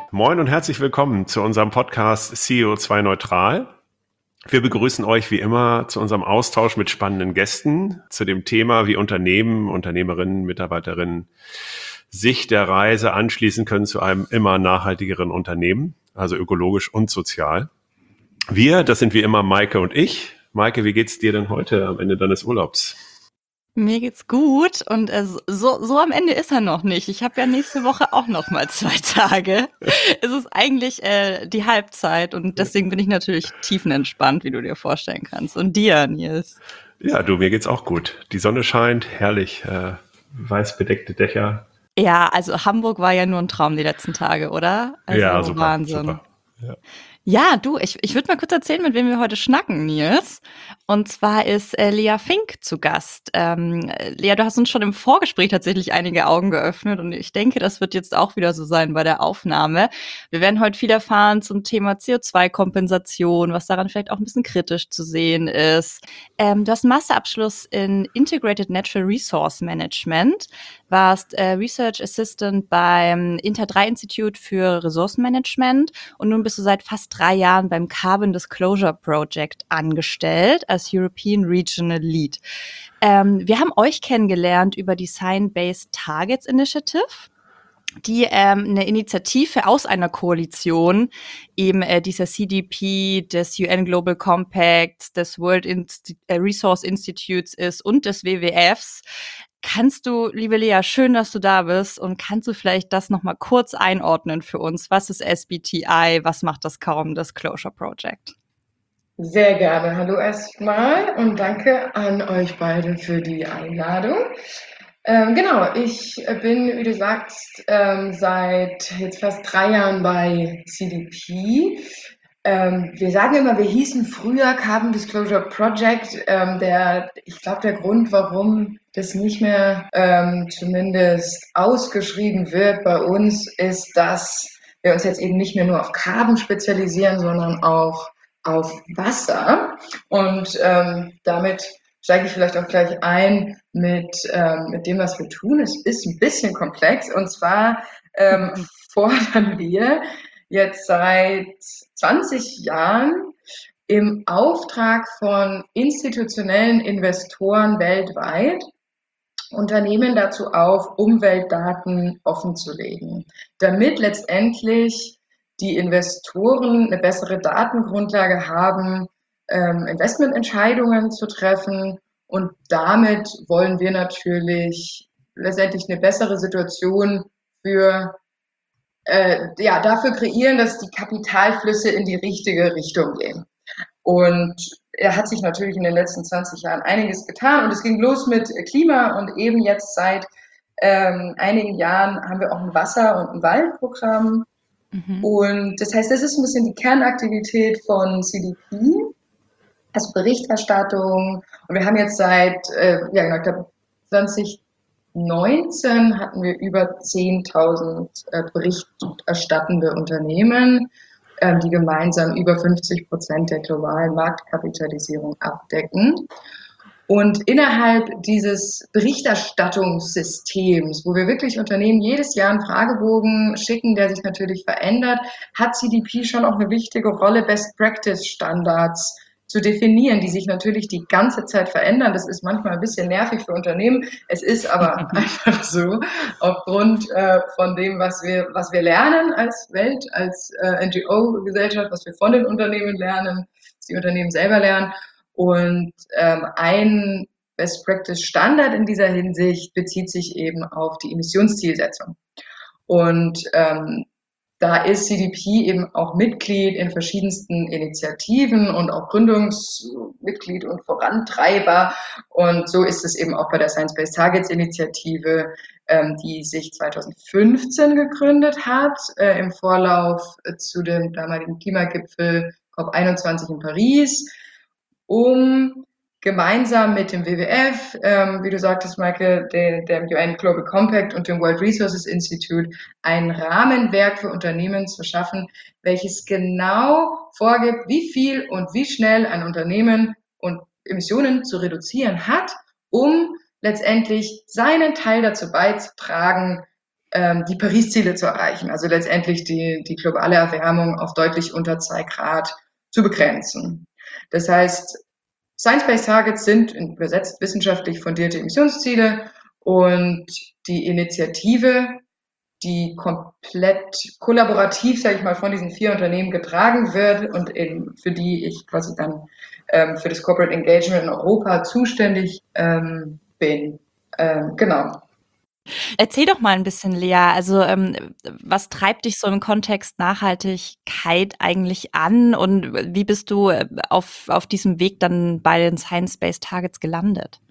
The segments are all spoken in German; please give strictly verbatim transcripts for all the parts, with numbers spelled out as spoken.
Moin und herzlich willkommen zu unserem Podcast C O zwei Neutral. Wir begrüßen euch wie immer zu unserem Austausch mit spannenden Gästen zu dem Thema, wie Unternehmen, Unternehmerinnen, Mitarbeiterinnen sich der Reise anschließen können zu einem immer nachhaltigeren Unternehmen, also ökologisch und sozial. Wir, das sind wie immer Maike und ich. Maike, wie geht's dir denn heute am Ende deines Urlaubs? Mir geht's gut und äh, so, so am Ende ist er noch nicht. Ich habe ja nächste Woche auch noch mal zwei Tage. Es ist eigentlich äh, die Halbzeit und deswegen bin ich natürlich tiefenentspannt, wie du dir vorstellen kannst. Und dir, Nils? Ja, du, mir geht's auch gut. Die Sonne scheint, herrlich, äh, weiß bedeckte Dächer. Ja, also Hamburg war ja nur ein Traum die letzten Tage, oder? Also Ja, super, Wahnsinn. super. Ja. Ja, du, ich, ich würde mal kurz erzählen, mit wem wir heute schnacken, Nils. Und zwar ist äh, Lea Fink zu Gast. Ähm, Lea, du hast uns schon im Vorgespräch tatsächlich einige Augen geöffnet und ich denke, das wird jetzt auch wieder so sein bei der Aufnahme. Wir werden heute viel erfahren zum Thema C O zwei Kompensation, was daran vielleicht auch ein bisschen kritisch zu sehen ist. Ähm, du hast einen Masterabschluss in Integrated Natural Resource Management, warst äh, Research Assistant beim Inter drei Institute für Ressourcenmanagement und nun bist du seit fast drei Jahren beim Carbon Disclosure Project angestellt als European Regional Lead. Ähm, wir haben euch kennengelernt über die Science-Based Targets Initiative, die ähm, eine Initiative aus einer Koalition eben äh, dieser C D P, des U N Global Compact, des World Insti- äh, Resource Institutes ist und des W W Fs. Kannst du, liebe Lea, schön, dass du da bist und kannst du vielleicht das nochmal kurz einordnen für uns? Was ist S B T I? Was macht das Carbon Disclosure Project? Sehr gerne. Hallo erstmal und danke an euch beide für die Einladung. Ähm, genau, ich bin, wie du sagst, ähm, seit jetzt fast drei Jahren bei C D P. Ähm, wir sagen immer, wir hießen früher Carbon Disclosure Project. Ähm, der, ich glaube, der Grund, warum das nicht mehr ähm, zumindest ausgeschrieben wird bei uns, ist, dass wir uns jetzt eben nicht mehr nur auf Carbon spezialisieren, sondern auch auf Wasser. Und ähm, damit steige ich vielleicht auch gleich ein mit, ähm, mit dem, was wir tun. Es ist ein bisschen komplex. Und zwar ähm, fordern wir jetzt seit zwanzig Jahren im Auftrag von institutionellen Investoren weltweit Unternehmen dazu auf, Umweltdaten offenzulegen, damit letztendlich die Investoren eine bessere Datengrundlage haben, ähm, Investmententscheidungen zu treffen. Und damit wollen wir natürlich letztendlich eine bessere Situation für äh, ja, dafür kreieren, dass die Kapitalflüsse in die richtige Richtung gehen. Und er hat sich natürlich in den letzten zwanzig Jahren einiges getan und es ging los mit Klima und eben jetzt seit ähm, einigen Jahren haben wir auch ein Wasser- und ein Waldprogramm. Mhm. Und das heißt, das ist ein bisschen die Kernaktivität von C D P, also Berichterstattung. Und wir haben jetzt seit, äh, ja genau, ich glaube zwanzig neunzehn hatten wir über zehntausend äh, berichterstattende Unternehmen, ähm, die gemeinsam über fünfzig Prozent der globalen Marktkapitalisierung abdecken. Und innerhalb dieses Berichterstattungssystems, wo wir wirklich Unternehmen jedes Jahr einen Fragebogen schicken, der sich natürlich verändert, hat C D P schon auch eine wichtige Rolle, Best Practice Standards zu definieren, die sich natürlich die ganze Zeit verändern. Das ist manchmal ein bisschen nervig für Unternehmen. Es ist aber einfach so, aufgrund äh, von dem, was wir, was wir lernen als Welt, als äh, N G O-Gesellschaft, was wir von den Unternehmen lernen, was die Unternehmen selber lernen. Und ähm, ein Best Practice Standard in dieser Hinsicht bezieht sich eben auf die Emissionszielsetzung. Und ähm, da ist C D P eben auch Mitglied in verschiedensten Initiativen und auch Gründungsmitglied und Vorantreiber. Und so ist es eben auch bei der Science-Based Targets Initiative, ähm, die sich zweitausendfünfzehn gegründet hat, äh, im Vorlauf äh, zu dem damaligen Klimagipfel COP einundzwanzig in Paris, um gemeinsam mit dem W W F, ähm, wie du sagtest, Michael, dem, dem U N Global Compact und dem World Resources Institute ein Rahmenwerk für Unternehmen zu schaffen, welches genau vorgibt, wie viel und wie schnell ein Unternehmen und Emissionen zu reduzieren hat, um letztendlich seinen Teil dazu beizutragen, ähm, die Paris-Ziele zu erreichen, also letztendlich die, die globale Erwärmung auf deutlich unter zwei Grad zu begrenzen. Das heißt, Science-Based Targets sind übersetzt wissenschaftlich fundierte Emissionsziele und die Initiative, die komplett kollaborativ, sage ich mal, von diesen vier Unternehmen getragen wird und in, für die ich quasi dann ähm, für das Corporate Engagement in Europa zuständig ähm, bin. Ähm, genau. Erzähl doch mal ein bisschen, Lea. Also, ähm, was treibt dich so im Kontext Nachhaltigkeit eigentlich an und wie bist du äh, auf, auf diesem Weg dann bei den Science-Based Targets gelandet?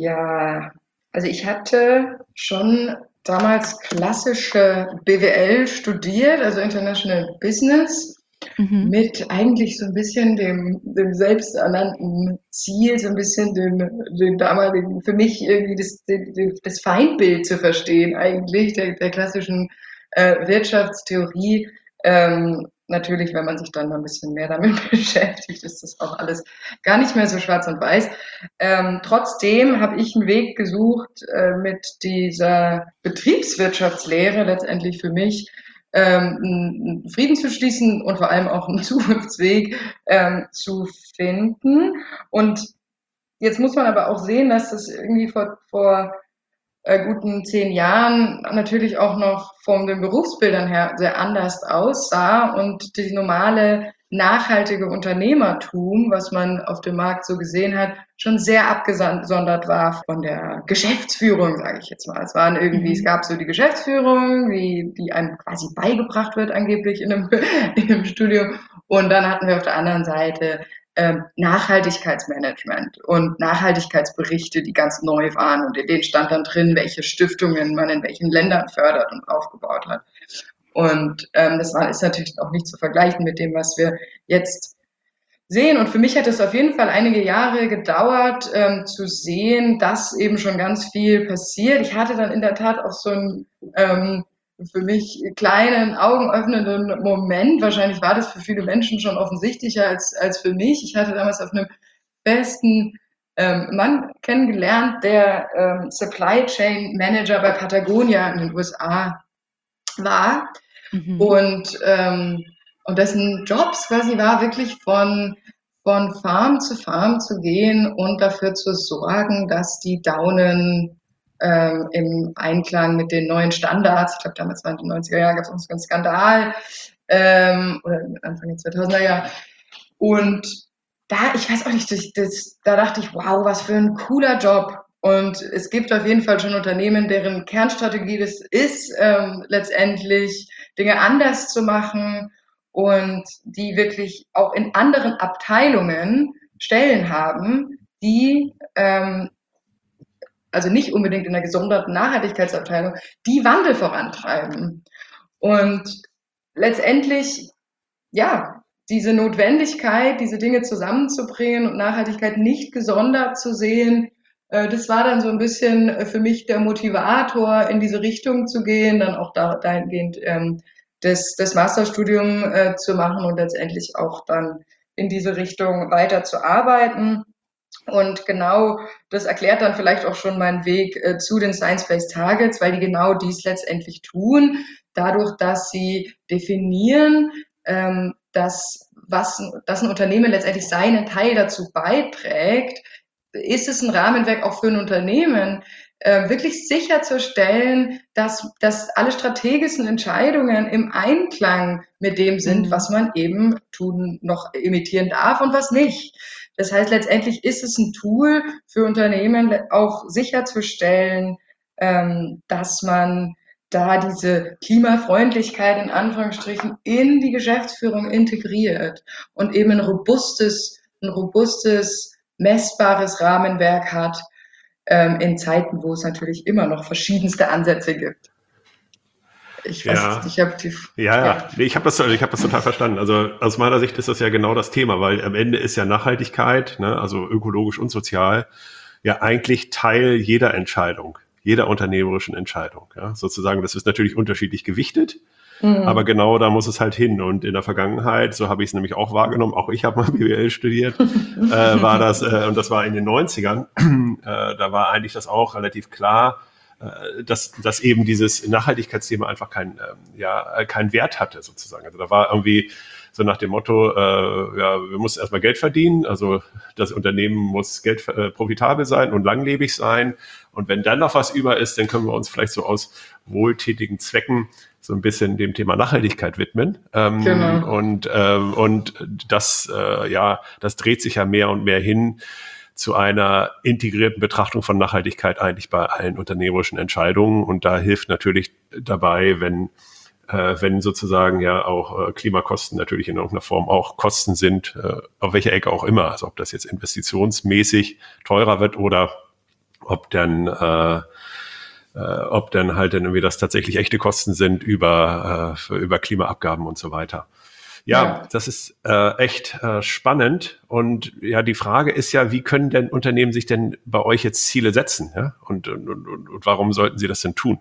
Ja, also ich hatte schon damals klassische B W L studiert, also International Business, Mhm. mit eigentlich so ein bisschen dem, dem selbsternannten Ziel, so ein bisschen dem, dem damaligen, für mich irgendwie das, dem, das Feindbild zu verstehen, eigentlich, der, der klassischen äh, Wirtschaftstheorie. Ähm, natürlich, wenn man sich dann mal ein bisschen mehr damit beschäftigt, ist das auch alles gar nicht mehr so schwarz und weiß. Ähm, trotzdem habe ich einen Weg gesucht, äh, mit dieser Betriebswirtschaftslehre letztendlich für mich ähm, einen Frieden zu schließen und vor allem auch einen Zukunftsweg ähm, zu finden. Und jetzt muss man aber auch sehen, dass das irgendwie vor, vor äh, guten zehn Jahren natürlich auch noch von den Berufsbildern her sehr anders aussah und die normale nachhaltige Unternehmertum, was man auf dem Markt so gesehen hat, schon sehr abgesondert war von der Geschäftsführung, sage ich jetzt mal. Es waren irgendwie, es Mhm. gab so die Geschäftsführung, die, die einem quasi beigebracht wird angeblich in einem, in einem Studium. Und dann hatten wir auf der anderen Seite ähm, Nachhaltigkeitsmanagement und Nachhaltigkeitsberichte, die ganz neu waren und in denen stand dann drin, welche Stiftungen man in welchen Ländern fördert und aufgebaut hat. Und ähm, das war, ist natürlich auch nicht zu vergleichen mit dem, was wir jetzt sehen. Und für mich hat es auf jeden Fall einige Jahre gedauert, ähm, zu sehen, dass eben schon ganz viel passiert. Ich hatte dann in der Tat auch so ein ähm, für mich kleinen, augenöffnenden Moment. Wahrscheinlich war das für viele Menschen schon offensichtlicher als, als für mich. Ich hatte damals auf einem besten ähm, Mann kennengelernt, der ähm, Supply Chain Manager bei Patagonia in den U S A war. Mhm. Und, ähm, und dessen Jobs quasi war wirklich von, von Farm zu Farm zu gehen und dafür zu sorgen, dass die Daunen ähm, im Einklang mit den neuen Standards, ich glaube damals waren die neunziger Jahre, gab es auch so einen Skandal, ähm, oder Anfang der zweitausender Jahre. Und da, ich weiß auch nicht, das, das, da dachte ich, wow, was für ein cooler Job. Und es gibt auf jeden Fall schon Unternehmen, deren Kernstrategie das ist, ähm, letztendlich Dinge anders zu machen und die wirklich auch in anderen Abteilungen Stellen haben, die, ähm, also nicht unbedingt in der gesonderten Nachhaltigkeitsabteilung, die Wandel vorantreiben. Und letztendlich, ja, diese Notwendigkeit, diese Dinge zusammenzubringen und Nachhaltigkeit nicht gesondert zu sehen, äh, das war dann so ein bisschen äh, für mich der Motivator, in diese Richtung zu gehen, dann auch da, dahingehend ähm, das, das Masterstudium äh, zu machen und letztendlich auch dann in diese Richtung weiter zu arbeiten. Und genau das erklärt dann vielleicht auch schon meinen Weg äh, zu den Science-Based Targets, weil die genau dies letztendlich tun, dadurch, dass sie definieren, ähm, dass, was, dass ein Unternehmen letztendlich seinen Teil dazu beiträgt, ist es ein Rahmenwerk auch für ein Unternehmen, äh, wirklich sicherzustellen, dass, dass alle strategischen Entscheidungen im Einklang mit dem sind, Mhm. was man eben tun, noch imitieren darf und was nicht. Das heißt, letztendlich ist es ein Tool für Unternehmen, auch sicherzustellen, ähm, dass man da diese Klimafreundlichkeit in Anführungsstrichen in die Geschäftsführung integriert und eben ein robustes, ein robustes, messbares Rahmenwerk hat, ähm, in Zeiten, wo es natürlich immer noch verschiedenste Ansätze gibt. Ich weiß jetzt Ja, nicht, ich habe die, ja, ja. ja. Nee, ich habe das, ich habe das total verstanden. Also aus meiner Sicht ist das ja genau das Thema, weil am Ende ist ja Nachhaltigkeit, ne, also ökologisch und sozial, ja eigentlich Teil jeder Entscheidung, jeder unternehmerischen Entscheidung. Ja, sozusagen, das ist natürlich unterschiedlich gewichtet, aber Mhm. genau da muss es halt hin. Und in der Vergangenheit, so habe ich es nämlich auch wahrgenommen, auch ich habe mal B W L studiert, äh, war das, äh, und das war in den neunzigern, äh, da war eigentlich das auch relativ klar, dass, dass eben dieses Nachhaltigkeitsthema einfach kein, ja, keinen Wert hatte sozusagen. Also da war irgendwie so nach dem Motto, äh, ja, wir müssen erstmal Geld verdienen, also das Unternehmen muss Geld äh, profitabel sein und langlebig sein. Und wenn dann noch was über ist, dann können wir uns vielleicht so aus wohltätigen Zwecken so ein bisschen dem Thema Nachhaltigkeit widmen. Ähm, Genau. Und, ähm, und das, äh, ja, das dreht sich ja mehr und mehr hin zu einer integrierten Betrachtung von Nachhaltigkeit eigentlich bei allen unternehmerischen Entscheidungen. Und da hilft natürlich dabei, wenn äh, wenn sozusagen ja auch äh, Klimakosten natürlich in irgendeiner Form auch Kosten sind, äh, auf welcher Ecke auch immer. Also ob das jetzt investitionsmäßig teurer wird oder ob dann äh, äh, ob dann halt dann irgendwie das tatsächlich echte Kosten sind über äh, für, über Klimaabgaben und so weiter. Ja, Ja. das ist äh, echt äh, spannend. Und ja, die Frage ist ja, wie können denn Unternehmen sich denn bei euch jetzt Ziele setzen? Ja? Und, und, und, und warum sollten sie das denn tun?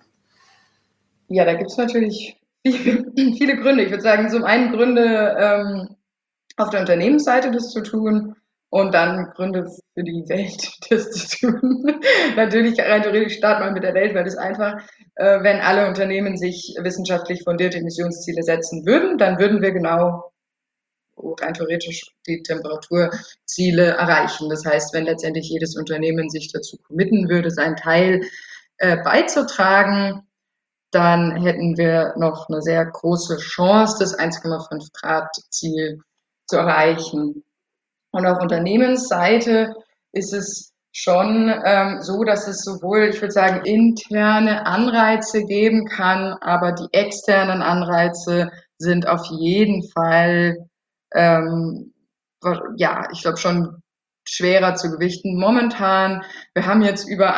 Ja, da gibt's natürlich viele, viele Gründe. Ich würde sagen, zum einen Gründe ähm, auf der Unternehmensseite das zu tun und dann Gründe für die Welt das zu tun. Natürlich rein theoretisch starten wir mit der Welt, weil das einfach, äh, wenn alle Unternehmen sich wissenschaftlich fundierte Emissionsziele setzen würden, dann würden wir genau rein theoretisch die Temperaturziele erreichen. Das heißt, wenn letztendlich jedes Unternehmen sich dazu committen würde, seinen Teil äh, beizutragen, dann hätten wir noch eine sehr große Chance, das eins Komma fünf Grad Ziel zu erreichen. Und auf Unternehmensseite ist es schon ähm, so, dass es sowohl, ich würde sagen, interne Anreize geben kann, aber die externen Anreize sind auf jeden Fall, ähm, ja, ich glaube schon schwerer zu gewichten. Momentan, wir haben jetzt über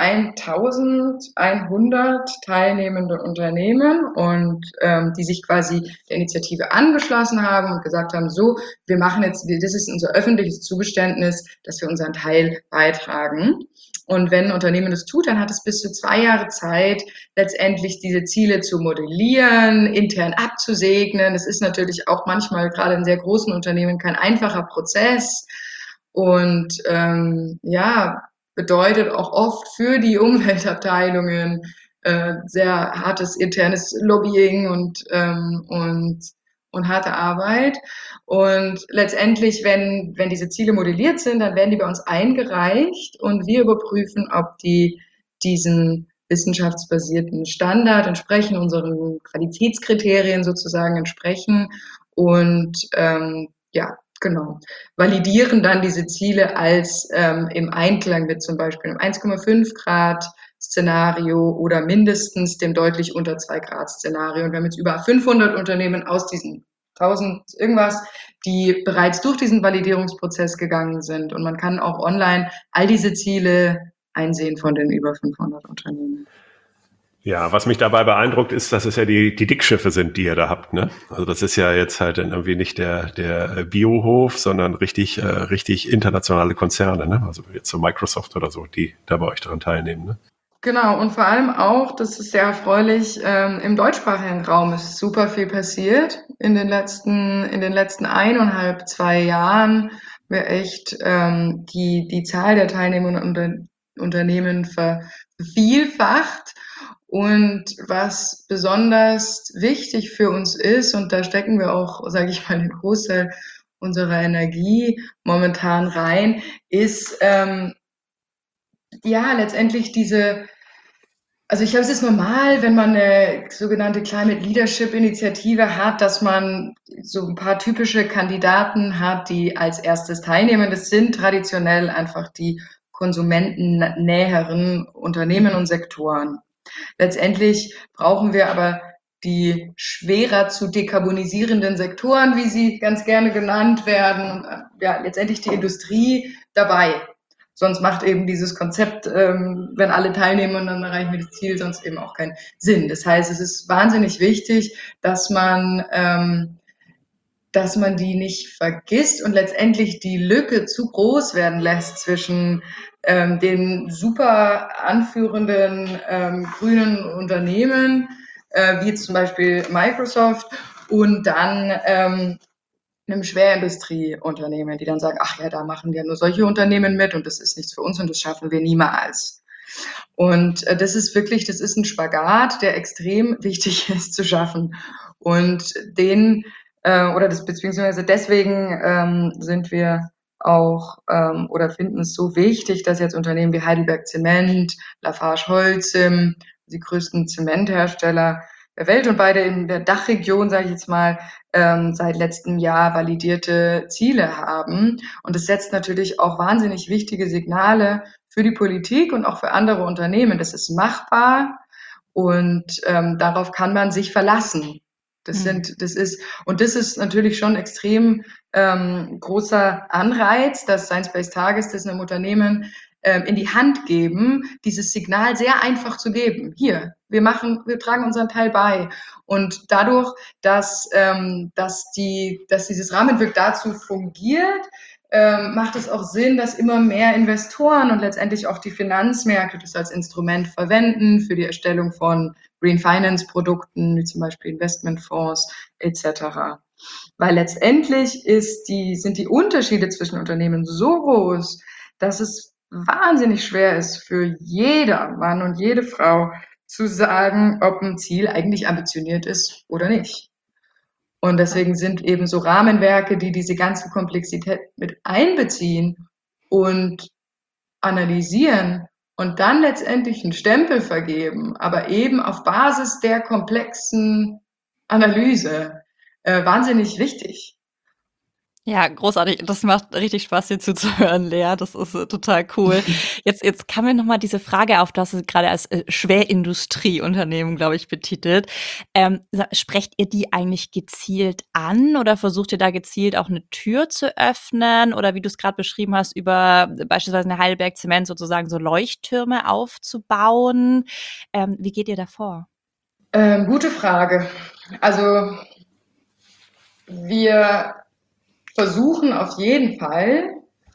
eintausendeinhundert teilnehmende Unternehmen und ähm, die sich quasi der Initiative angeschlossen haben und gesagt haben, so, wir machen jetzt, das ist unser öffentliches Zugeständnis, dass wir unseren Teil beitragen. Und wenn ein Unternehmen das tut, dann hat es bis zu zwei Jahre Zeit, letztendlich diese Ziele zu modellieren, intern abzusegnen. Das ist natürlich auch manchmal gerade in sehr großen Unternehmen kein einfacher Prozess. Und ähm, ja, bedeutet auch oft für die Umweltabteilungen äh, sehr hartes internes Lobbying und, ähm, und, und harte Arbeit. Und letztendlich, wenn, wenn diese Ziele modelliert sind, dann werden die bei uns eingereicht und wir überprüfen, ob die diesen wissenschaftsbasierten Standard entsprechen, unseren Qualitätskriterien sozusagen entsprechen. Und ähm, ja, genau, validieren dann diese Ziele als ähm, im Einklang mit zum Beispiel einem eins Komma fünf Grad Szenario oder mindestens dem deutlich unter zwei Grad Szenario. Und wir haben jetzt über fünfhundert Unternehmen aus diesen tausend irgendwas, die bereits durch diesen Validierungsprozess gegangen sind. Und man kann auch online all diese Ziele einsehen von den über fünfhundert Unternehmen. Ja, was mich dabei beeindruckt, ist, dass es ja die, die Dickschiffe sind, die ihr da habt, ne? Also das ist ja jetzt halt dann irgendwie nicht der, der Biohof, sondern richtig, äh, richtig internationale Konzerne, ne? Also jetzt so Microsoft oder so, die da bei euch daran teilnehmen, ne? Genau, und vor allem auch, das ist sehr erfreulich, ähm, im deutschsprachigen Raum ist super viel passiert in den letzten, in den letzten eineinhalb, zwei Jahren. Wir echt ähm, die, die Zahl der teilnehmenden Unter Unternehmen vervielfacht. Und was besonders wichtig für uns ist, und da stecken wir auch, sage ich mal, den Großteil unserer Energie momentan rein, ist ähm, ja letztendlich diese, also ich glaube, es ist normal, wenn man eine sogenannte Climate Leadership Initiative hat, dass man so ein paar typische Kandidaten hat, die als erstes teilnehmen. Das sind traditionell einfach die konsumentennäheren Unternehmen und Sektoren. Letztendlich brauchen wir aber die schwerer zu dekarbonisierenden Sektoren, wie sie ganz gerne genannt werden, ja, letztendlich die Industrie dabei. Sonst macht eben dieses Konzept, ähm, wenn alle teilnehmen und dann erreichen wir das Ziel, sonst eben auch keinen Sinn. Das heißt, es ist wahnsinnig wichtig, dass man, ähm, dass man die nicht vergisst und letztendlich die Lücke zu groß werden lässt zwischen ähm, den super anführenden ähm, grünen Unternehmen, äh, wie zum Beispiel Microsoft, und dann ähm, einem Schwerindustrieunternehmen, die dann sagen, ach ja, da machen ja nur solche Unternehmen mit und das ist nichts für uns und das schaffen wir niemals. Und äh, das ist wirklich, das ist ein Spagat, der extrem wichtig ist zu schaffen. Und den, äh, oder das, beziehungsweise deswegen ähm, sind wir auch ähm, oder finden es so wichtig, dass jetzt Unternehmen wie Heidelberg Zement, Lafarge Holcim, die größten Zementhersteller der Welt und beide in der Dachregion, sage ich jetzt mal, ähm, seit letztem Jahr validierte Ziele haben. Und es setzt natürlich auch wahnsinnig wichtige Signale für die Politik und auch für andere Unternehmen. Das ist machbar und ähm, darauf kann man sich verlassen. Das sind, das ist, und das ist natürlich schon extrem ähm, großer Anreiz, dass Science-Based Targets das einem Unternehmen ähm, in die Hand geben, dieses Signal sehr einfach zu geben. Hier, wir machen, wir tragen unseren Teil bei. Und dadurch, dass, ähm, dass, die, dass dieses Rahmenwerk dazu fungiert, ähm, macht es auch Sinn, dass immer mehr Investoren und letztendlich auch die Finanzmärkte das als Instrument verwenden für die Erstellung von Green Finance Produkten, wie zum Beispiel Investmentfonds et cetera. Weil letztendlich ist die, sind die Unterschiede zwischen Unternehmen so groß, dass es wahnsinnig schwer ist für jeder Mann und jede Frau zu sagen, ob ein Ziel eigentlich ambitioniert ist oder nicht. Und deswegen sind eben so Rahmenwerke, die diese ganze Komplexität mit einbeziehen und analysieren und dann letztendlich einen Stempel vergeben, aber eben auf Basis der komplexen Analyse, äh, wahnsinnig wichtig. Ja, großartig. Das macht richtig Spaß, dir zuzuhören, Lea. Das ist äh, total cool. Jetzt, jetzt kam mir noch mal diese Frage auf, du hast es gerade als äh, Schwerindustrieunternehmen, glaube ich, betitelt. Ähm, sa- sprecht ihr die eigentlich gezielt an oder versucht ihr da gezielt auch eine Tür zu öffnen oder wie du es gerade beschrieben hast, über äh, beispielsweise eine Heidelberg Zement sozusagen so Leuchttürme aufzubauen? Ähm, wie geht ihr da vor? Ähm, gute Frage. Also wir versuchen auf jeden Fall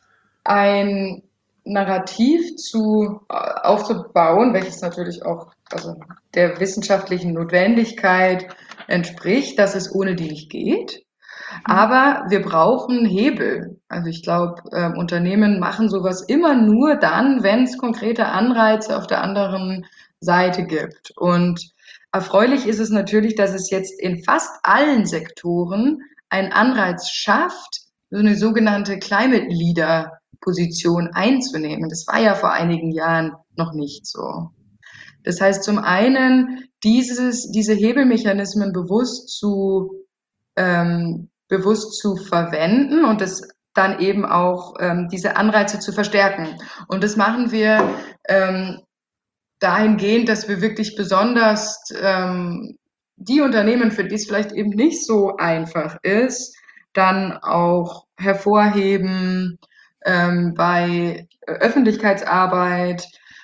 ein Narrativ zu, äh, aufzubauen, welches natürlich auch also der wissenschaftlichen Notwendigkeit entspricht, dass es ohne die nicht geht. Aber wir brauchen Hebel. Also ich glaube, ähm, Unternehmen machen sowas immer nur dann, wenn es konkrete Anreize auf der anderen Seite gibt. Und erfreulich ist es natürlich, dass es jetzt in fast allen Sektoren einen Anreiz schafft, so eine sogenannte Climate Leader Position einzunehmen. Das war ja vor einigen Jahren noch nicht so. Das heißt, zum einen dieses, diese Hebelmechanismen bewusst zu, ähm, bewusst zu verwenden und das dann eben auch ähm, diese Anreize zu verstärken. Und das machen wir ähm, dahingehend, dass wir wirklich besonders ähm, die Unternehmen, für die es vielleicht eben nicht so einfach ist, dann auch hervorheben ähm, bei Öffentlichkeitsarbeit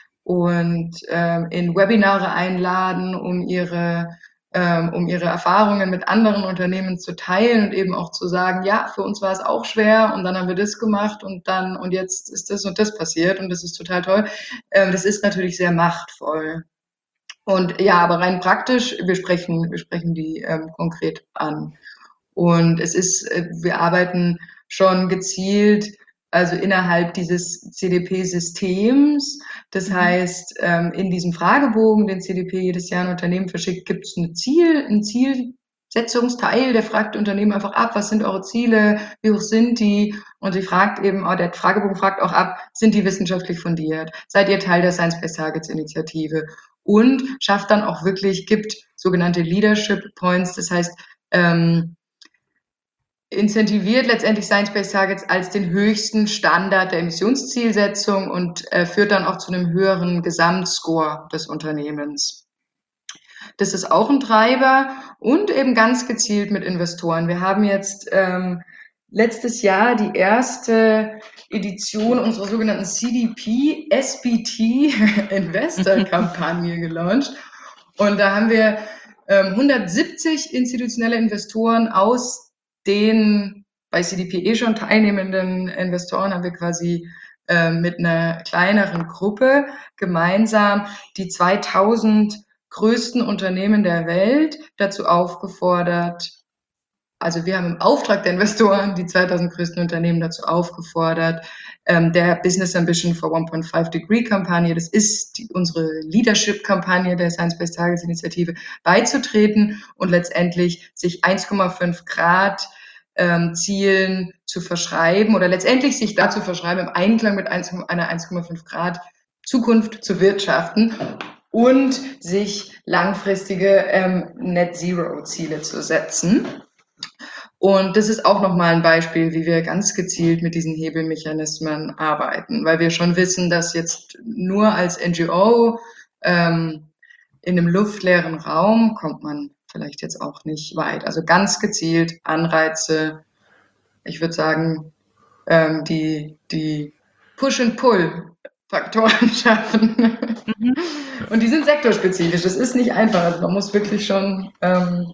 und ähm, in Webinare einladen, um ihre ähm, um ihre Erfahrungen mit anderen Unternehmen zu teilen und eben auch zu sagen, ja, für uns war es auch schwer und dann haben wir das gemacht und dann und jetzt ist das und das passiert und das ist total toll. Ähm, das ist natürlich sehr machtvoll. Und ja, aber rein praktisch, wir sprechen, wir sprechen die ähm, konkret an. Und es ist, äh, wir arbeiten schon gezielt, also innerhalb dieses C D P-Systems. Das heißt, ähm, in diesem Fragebogen, den C D P jedes Jahr an Unternehmen verschickt, gibt es ein Ziel, ein Zielsetzungsteil, der fragt Unternehmen einfach ab, was sind eure Ziele, wie hoch sind die? Und sie fragt eben, oh, der Fragebogen fragt auch ab, sind die wissenschaftlich fundiert? Seid ihr Teil der Science-Based Targets Initiative? Und schafft dann auch wirklich, gibt sogenannte Leadership Points, das heißt, ähm, incentiviert letztendlich Science-Based Targets als den höchsten Standard der Emissionszielsetzung und äh, führt dann auch zu einem höheren Gesamtscore des Unternehmens. Das ist auch ein Treiber und eben ganz gezielt mit Investoren. Wir haben jetzt ähm, letztes Jahr die erste Edition unserer sogenannten C D P S B T Investor Kampagne gelauncht. Und da haben wir ähm, hundertsiebzig institutionelle Investoren aus den bei C D P eh schon teilnehmenden Investoren haben wir quasi äh, mit einer kleineren Gruppe gemeinsam die zweitausend größten Unternehmen der Welt dazu aufgefordert, also wir haben im Auftrag der Investoren die zweitausend größten Unternehmen dazu aufgefordert, ähm, der Business Ambition for one point five Degree Kampagne, das ist die, unsere Leadership-Kampagne der Science-Based Targets Initiative, beizutreten und letztendlich sich eins Komma fünf Grad ähm, Zielen zu verschreiben oder letztendlich sich dazu verschreiben, im Einklang mit einer eins Komma fünf Grad Zukunft zu wirtschaften und sich langfristige ähm, Net-Zero-Ziele zu setzen. Und das ist auch nochmal ein Beispiel, wie wir ganz gezielt mit diesen Hebelmechanismen arbeiten, weil wir schon wissen, dass jetzt nur als N G O ähm, in einem luftleeren Raum kommt man vielleicht jetzt auch nicht weit. Also ganz gezielt Anreize, ich würde sagen, ähm, die, die Push-and-Pull-Faktoren schaffen. Mhm. Und die sind sektorspezifisch. Das ist nicht einfach. Also man muss wirklich schon ähm,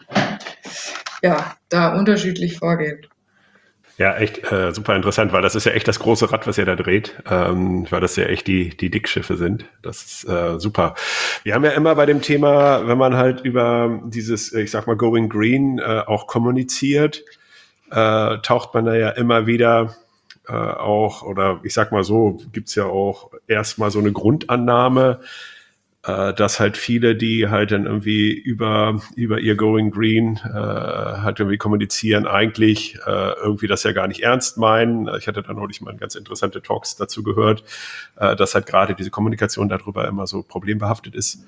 ja, da unterschiedlich vorgehen. Ja, echt äh, super interessant, weil das ist ja echt das große Rad, was ihr da dreht, ähm, weil das ja echt die die Dickschiffe sind. Das ist äh, super. Wir haben ja immer bei dem Thema, wenn man halt über dieses, ich sag mal, Going Green äh, auch kommuniziert, äh, taucht man da ja immer wieder äh, auch, oder ich sag mal so, gibt's ja auch erstmal so eine Grundannahme, äh, dass halt viele, die halt dann irgendwie über über ihr Going Green äh, halt irgendwie kommunizieren, eigentlich äh, irgendwie das ja gar nicht ernst meinen. Ich hatte da neulich mal ganz interessante Talks dazu gehört, äh, dass halt gerade diese Kommunikation darüber immer so problembehaftet ist.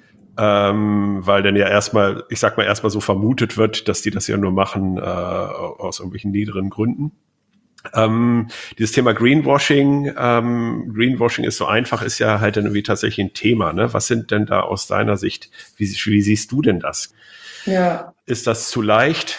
Ähm, weil dann ja erstmal, ich sag mal erstmal so vermutet wird, dass die das ja nur machen äh, aus irgendwelchen niederen Gründen. Ähm, dieses Thema Greenwashing, ähm, Greenwashing ist so einfach, ist ja halt dann irgendwie tatsächlich ein Thema, ne? Was sind denn da aus deiner Sicht, wie, wie siehst du denn das? Ja. Ist das zu leicht?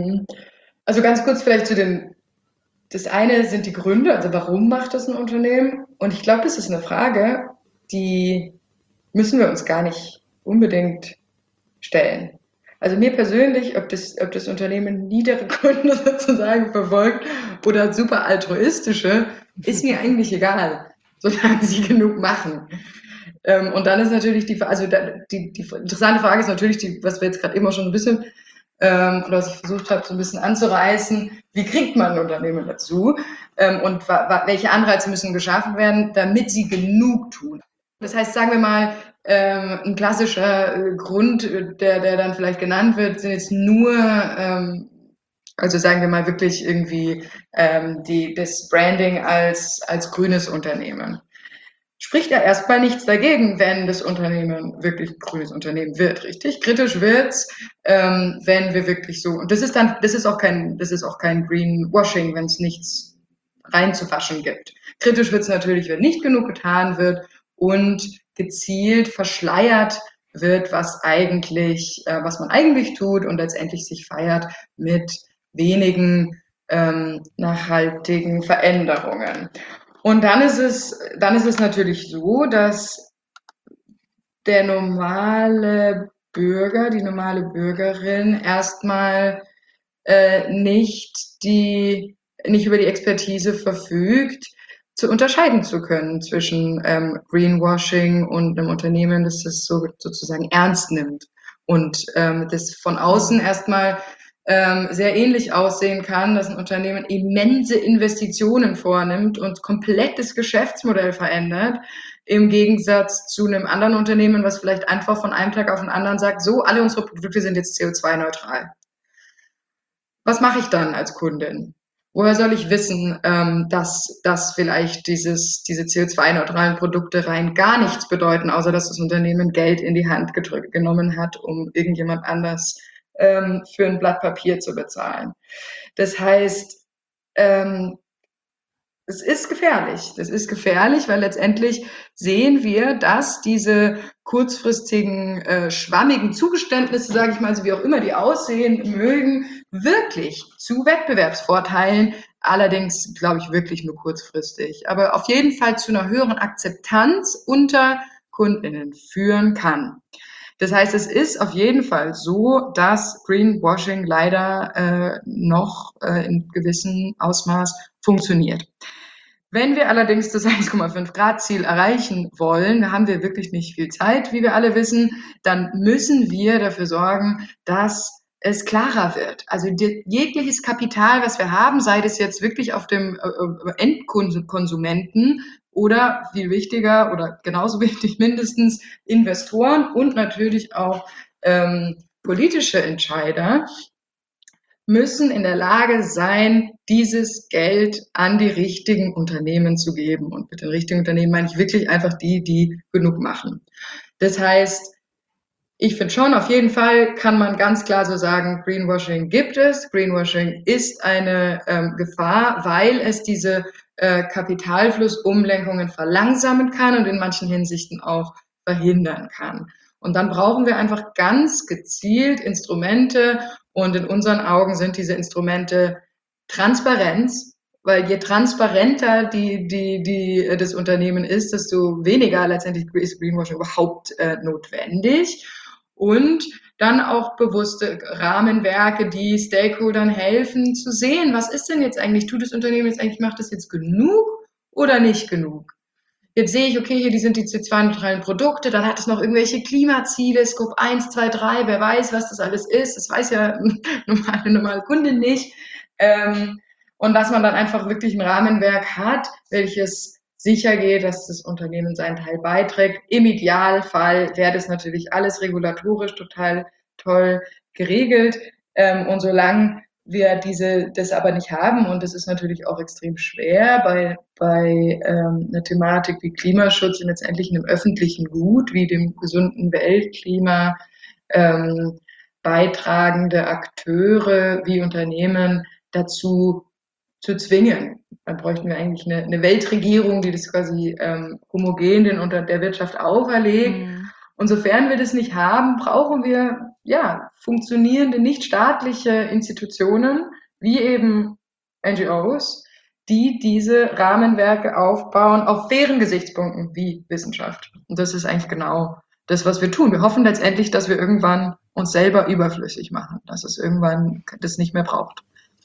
Also ganz kurz vielleicht zu den, das eine sind die Gründe, also warum macht das ein Unternehmen? Und ich glaube, das ist eine Frage, die müssen wir uns gar nicht unbedingt stellen. Also mir persönlich, ob das, ob das Unternehmen niedere Gründe sozusagen verfolgt oder super altruistische, ist mir eigentlich egal, solange sie genug machen. Ähm, und dann ist natürlich die, also die, die interessante Frage ist natürlich, die, was wir jetzt gerade immer schon ein bisschen, ähm, oder was ich versucht habe, so ein bisschen anzureißen, wie kriegt man ein Unternehmen dazu? Ähm, und wa, wa, welche Anreize müssen geschaffen werden, damit sie genug tun? Das heißt, sagen wir mal, ähm, ein klassischer äh, Grund, der, der dann vielleicht genannt wird, sind jetzt nur, ähm, also sagen wir mal wirklich irgendwie ähm, die, das Branding als, als grünes Unternehmen. Spricht ja erstmal nichts dagegen, wenn das Unternehmen wirklich ein grünes Unternehmen wird, richtig? Kritisch wird's, ähm, wenn wir wirklich so, und das ist dann, das ist auch kein, das ist auch kein Greenwashing, wenn es nichts reinzuwaschen gibt. Kritisch wird's natürlich, wenn nicht genug getan wird und gezielt verschleiert wird, was eigentlich, äh, was man eigentlich tut und letztendlich sich feiert mit wenigen ähm, nachhaltigen Veränderungen. Und dann ist es, dann ist es natürlich so, dass der normale Bürger, die normale Bürgerin erstmal äh, nicht die, nicht über die Expertise verfügt, zu unterscheiden zu können zwischen ähm, Greenwashing und einem Unternehmen, das es so, sozusagen ernst nimmt und ähm, das von außen erstmal ähm, sehr ähnlich aussehen kann, dass ein Unternehmen immense Investitionen vornimmt und komplett das Geschäftsmodell verändert, im Gegensatz zu einem anderen Unternehmen, was vielleicht einfach von einem Tag auf den anderen sagt, so, alle unsere Produkte sind jetzt C O zwei neutral. Was mache ich dann als Kundin? Woher soll ich wissen, ähm, dass, dass vielleicht dieses, diese C O zwei neutralen Produkte rein gar nichts bedeuten, außer dass das Unternehmen Geld in die Hand gedrückt, genommen hat, um irgendjemand anders ähm, für ein Blatt Papier zu bezahlen? Das heißt, ähm, es ist gefährlich. Das ist gefährlich, weil letztendlich sehen wir, dass diese kurzfristigen, äh, schwammigen Zugeständnisse, sage ich mal, so wie auch immer die aussehen mögen, wirklich zu Wettbewerbsvorteilen, allerdings, glaube ich, wirklich nur kurzfristig, aber auf jeden Fall zu einer höheren Akzeptanz unter KundInnen führen kann. Das heißt, es ist auf jeden Fall so, dass Greenwashing leider äh, noch äh, in gewissem Ausmaß funktioniert. Wenn wir allerdings das eins Komma fünf Grad Ziel erreichen wollen, da haben wir wirklich nicht viel Zeit, wie wir alle wissen, dann müssen wir dafür sorgen, dass es klarer wird. Also die, jegliches Kapital, was wir haben, sei das jetzt wirklich auf dem äh, Endkonsumenten oder viel wichtiger oder genauso wichtig mindestens Investoren und natürlich auch ähm, politische Entscheider, müssen in der Lage sein, dieses Geld an die richtigen Unternehmen zu geben. Und mit den richtigen Unternehmen meine ich wirklich einfach die, die genug machen. Das heißt, ich finde schon, auf jeden Fall kann man ganz klar so sagen, Greenwashing gibt es. Greenwashing ist eine ähm, Gefahr, weil es diese äh, Kapitalflussumlenkungen verlangsamen kann und in manchen Hinsichten auch verhindern kann. Und dann brauchen wir einfach ganz gezielt Instrumente und in unseren Augen sind diese Instrumente Transparenz, weil je transparenter die, die, die, das Unternehmen ist, desto weniger letztendlich ist Greenwashing überhaupt äh, notwendig. Und dann auch bewusste Rahmenwerke, die Stakeholdern helfen zu sehen, was ist denn jetzt eigentlich, tut das Unternehmen jetzt eigentlich, macht das jetzt genug oder nicht genug? Jetzt sehe ich, okay, hier die sind die C zwei neutralen Produkte, dann hat es noch irgendwelche Klimaziele, Scope eins, zwei, drei, wer weiß, was das alles ist, das weiß ja normale, normale Kunde nicht. Ähm, und dass man dann einfach wirklich ein Rahmenwerk hat, welches sicher geht, dass das Unternehmen seinen Teil beiträgt. Im Idealfall wäre das natürlich alles regulatorisch total toll geregelt. Ähm, und solange wir diese, das aber nicht haben, und das ist natürlich auch extrem schwer bei, bei ähm, einer Thematik wie Klimaschutz und letztendlich einem öffentlichen Gut, wie dem gesunden Weltklima, ähm, beitragende Akteure wie Unternehmen dazu zu zwingen. Dann bräuchten wir eigentlich eine, eine Weltregierung, die das quasi ähm, homogen den unter der Wirtschaft auferlegt. Mhm. Und sofern wir das nicht haben, brauchen wir ja funktionierende, nicht staatliche Institutionen, wie eben N G Os, die diese Rahmenwerke aufbauen auf fairen Gesichtspunkten wie Wissenschaft. Und das ist eigentlich genau das, was wir tun. Wir hoffen letztendlich, dass wir irgendwann uns selber überflüssig machen, dass es irgendwann das nicht mehr braucht.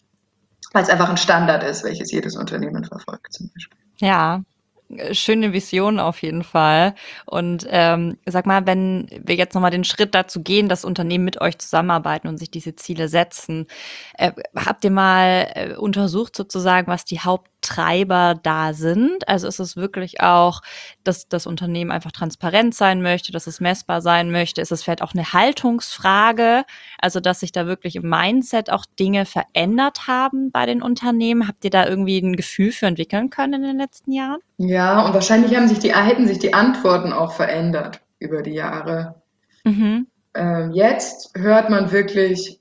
Weil es einfach ein Standard ist, welches jedes Unternehmen verfolgt zum Beispiel. Ja, schöne Vision auf jeden Fall. Und ähm, sag mal, wenn wir jetzt nochmal den Schritt dazu gehen, dass Unternehmen mit euch zusammenarbeiten und sich diese Ziele setzen, äh, habt ihr mal äh, untersucht sozusagen, was die Haupttreiber da sind? Also ist es wirklich auch, dass das Unternehmen einfach transparent sein möchte, dass es messbar sein möchte? Ist es vielleicht auch eine Haltungsfrage? Also dass sich da wirklich im Mindset auch Dinge verändert haben bei den Unternehmen? Habt ihr da irgendwie ein Gefühl für entwickeln können in den letzten Jahren? Ja, und wahrscheinlich haben sich die, hätten sich die Antworten auch verändert über die Jahre. Mhm. Ähm, jetzt hört man wirklich,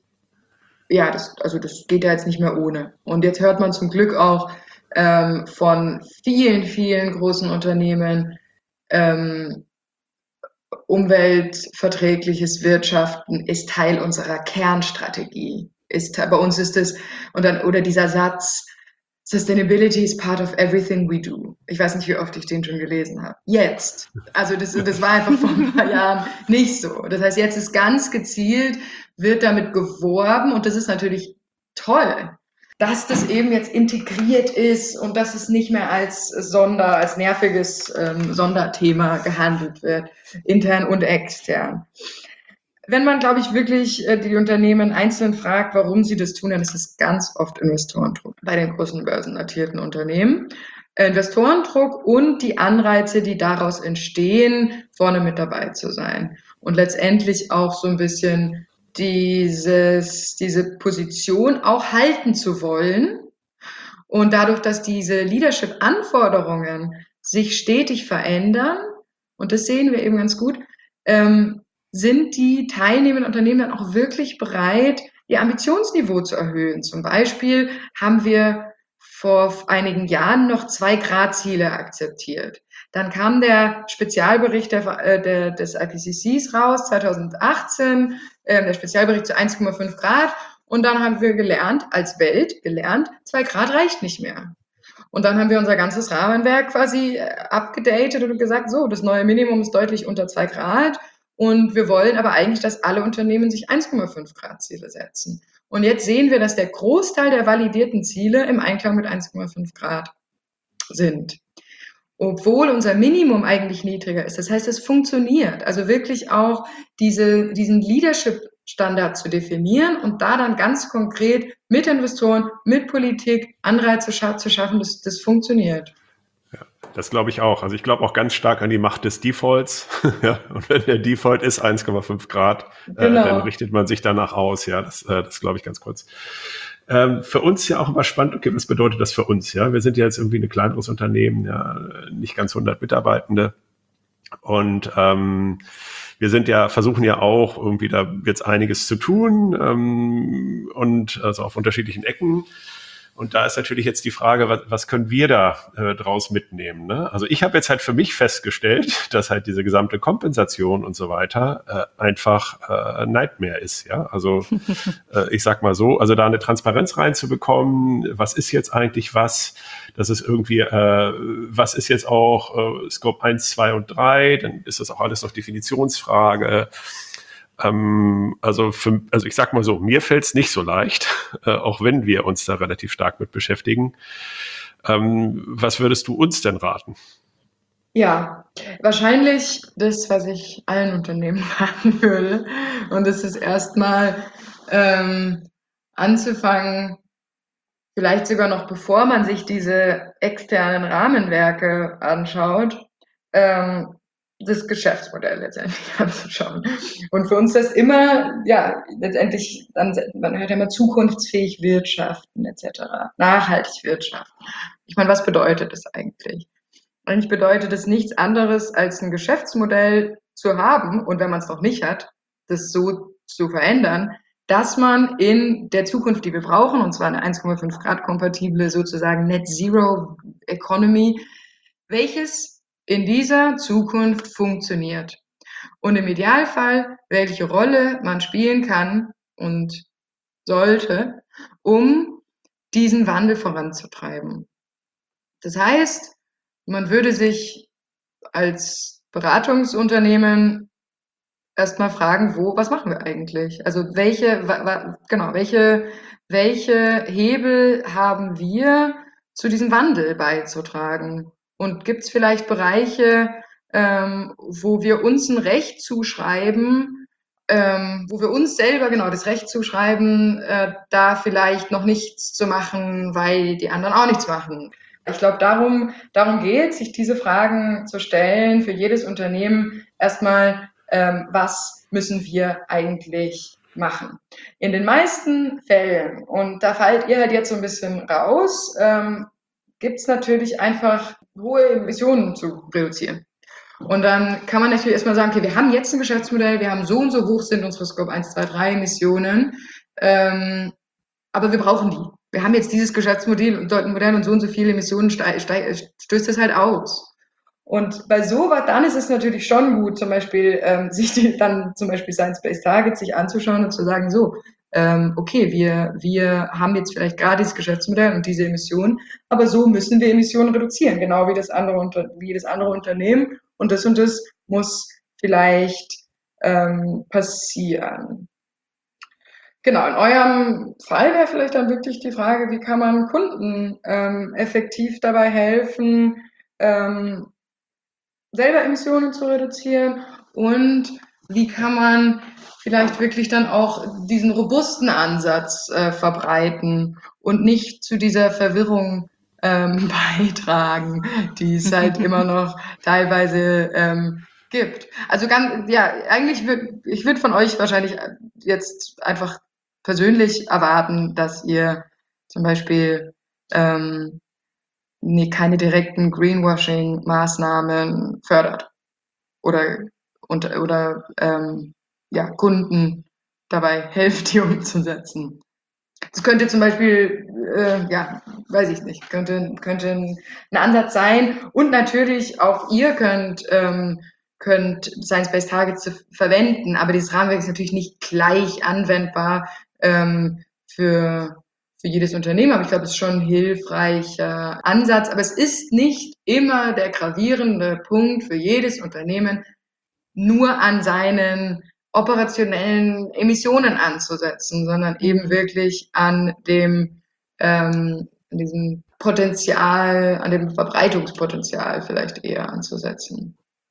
ja, das, also das geht ja jetzt nicht mehr ohne. Und jetzt hört man zum Glück auch ähm, von vielen, vielen großen Unternehmen, ähm, umweltverträgliches Wirtschaften ist Teil unserer Kernstrategie. Ist, bei uns ist es, und dann, oder dieser Satz, Sustainability is part of everything we do. Ich weiß nicht, wie oft ich den schon gelesen habe. Jetzt. Also das, das war einfach vor ein paar Jahren nicht so. Das heißt, jetzt ist ganz gezielt, wird damit geworben und das ist natürlich toll, dass das eben jetzt integriert ist und dass es nicht mehr als Sonder, als nerviges ähm, Sonderthema gehandelt wird, intern und extern. Wenn man, glaube ich, wirklich äh, die Unternehmen einzeln fragt, warum sie das tun, dann ist es ganz oft Investorendruck bei den großen börsennotierten Unternehmen. Äh, Investorendruck und die Anreize, die daraus entstehen, vorne mit dabei zu sein. Und letztendlich auch so ein bisschen dieses, diese Position auch halten zu wollen. Und dadurch, dass diese Leadership-Anforderungen sich stetig verändern, und das sehen wir eben ganz gut, ähm, sind die teilnehmenden Unternehmen dann auch wirklich bereit, ihr Ambitionsniveau zu erhöhen. Zum Beispiel haben wir vor einigen Jahren noch zwei Grad Ziele akzeptiert. Dann kam der Spezialbericht der, äh, der, des I P C Cs raus, zweitausendachtzehn, äh, der Spezialbericht zu eins Komma fünf Grad. Und dann haben wir gelernt, als Welt gelernt, zwei Grad reicht nicht mehr. Und dann haben wir unser ganzes Rahmenwerk quasi abgedatet und gesagt, so, das neue Minimum ist deutlich unter zwei Grad. Und wir wollen aber eigentlich, dass alle Unternehmen sich eins Komma fünf Grad Ziele setzen. Und jetzt sehen wir, dass der Großteil der validierten Ziele im Einklang mit eins Komma fünf Grad sind. Obwohl unser Minimum eigentlich niedriger ist. Das heißt, es funktioniert. Also wirklich auch diese, diesen Leadership Standard zu definieren und da dann ganz konkret mit Investoren, mit Politik Anreize scha- zu schaffen, dass das funktioniert. Das glaube ich auch. Also ich glaube auch ganz stark an die Macht des Defaults. Ja, und wenn der Default ist eins Komma fünf Grad, Genau. äh, dann richtet man sich danach aus. Ja, das, äh, das glaube ich ganz kurz. Ähm, für uns ja auch immer spannend, okay, was bedeutet das für uns? Ja, wir sind ja jetzt irgendwie ein kleineres Unternehmen, ja, nicht ganz hundert Mitarbeitende. Und ähm, wir sind ja, versuchen ja auch irgendwie, da jetzt einiges zu tun ähm, und also auf unterschiedlichen Ecken. Und da ist natürlich jetzt die Frage, was, was können wir da äh, draus mitnehmen? Ne? Also ich habe jetzt halt für mich festgestellt, dass halt diese gesamte Kompensation und so weiter äh, einfach äh, Nightmare ist. Ja, also äh, ich sag mal so, also da eine Transparenz reinzubekommen, was ist jetzt eigentlich was? Das ist irgendwie, äh, was ist jetzt auch äh, Scope eins, zwei und drei? Dann ist das auch alles noch Definitionsfrage. Ähm, also, für, also ich sag mal so, mir fällt es nicht so leicht, äh, auch wenn wir uns da relativ stark mit beschäftigen. Ähm, was würdest du uns denn raten? Ja, wahrscheinlich das, was ich allen Unternehmen raten würde. Und das ist erstmal ähm, anzufangen, vielleicht sogar noch bevor man sich diese externen Rahmenwerke anschaut, ähm, das Geschäftsmodell letztendlich anzuschauen. Und für uns das immer, ja, letztendlich, dann, man hört ja immer zukunftsfähig wirtschaften et cetera, nachhaltig wirtschaften. Ich meine, was bedeutet das eigentlich? Eigentlich bedeutet es nichts anderes, als ein Geschäftsmodell zu haben und wenn man es noch nicht hat, das so zu verändern, dass man in der Zukunft, die wir brauchen, und zwar eine eins Komma fünf Grad kompatible sozusagen Net Zero Economy, welches in dieser Zukunft funktioniert. Und im Idealfall, welche Rolle man spielen kann und sollte, um diesen Wandel voranzutreiben. Das heißt, man würde sich als Beratungsunternehmen erstmal fragen, wo, was machen wir eigentlich? Also welche, wa, wa, genau, welche, welche Hebel haben wir, zu diesem Wandel beizutragen? Und gibt es vielleicht Bereiche, ähm, wo wir uns ein Recht zuschreiben, ähm, wo wir uns selber genau das Recht zuschreiben, äh, da vielleicht noch nichts zu machen, weil die anderen auch nichts machen? Ich glaube, darum, darum geht, sich diese Fragen zu stellen, für jedes Unternehmen erstmal, ähm, was müssen wir eigentlich machen. In den meisten Fällen, und da fallt ihr halt jetzt so ein bisschen raus, ähm, gibt es natürlich einfach hohe Emissionen zu reduzieren. Und dann kann man natürlich erstmal sagen, okay, wir haben jetzt ein Geschäftsmodell, wir haben so und so hoch sind unsere Scope eins, zwei, drei Emissionen, ähm, aber wir brauchen die. Wir haben jetzt dieses Geschäftsmodell Modell und so und so viele Emissionen steig, steig, stößt es halt aus. Und bei sowas, dann ist es natürlich schon gut, zum Beispiel ähm, sich die, dann zum Beispiel Science-Based Targets sich anzuschauen und zu sagen, so, ähm, okay, wir, wir haben jetzt vielleicht gerade dieses Geschäftsmodell und diese Emissionen, aber so müssen wir Emissionen reduzieren, genau wie das andere, unter, wie das andere Unternehmen. Und das und das muss vielleicht ähm, passieren. Genau, in eurem Fall wäre vielleicht dann wirklich die Frage, wie kann man Kunden ähm, effektiv dabei helfen, ähm, selber Emissionen zu reduzieren und wie kann man vielleicht wirklich dann auch diesen robusten Ansatz äh, verbreiten und nicht zu dieser Verwirrung ähm, beitragen, die es halt immer noch teilweise ähm, gibt. Also ganz, ja, eigentlich würde ich würde von euch wahrscheinlich jetzt einfach persönlich erwarten, dass ihr zum Beispiel ähm, nee, keine direkten Greenwashing-Maßnahmen fördert oder, und, oder ähm, ja, Kunden dabei hilft, die umzusetzen. Das könnte zum Beispiel, äh, ja, weiß ich nicht, könnte, könnte ein, ein Ansatz sein. Und natürlich auch ihr könnt, ähm, könnt Science-Based Targets verwenden, aber dieses Rahmenwerk ist natürlich nicht gleich anwendbar ähm, für, für jedes Unternehmen. Aber ich glaube, es ist schon ein hilfreicher Ansatz. Aber es ist nicht immer der gravierende Punkt für jedes Unternehmen, nur an seinen operationellen Emissionen anzusetzen, sondern eben wirklich an dem, ähm, an diesem Potenzial, an dem Verbreitungspotenzial vielleicht eher anzusetzen.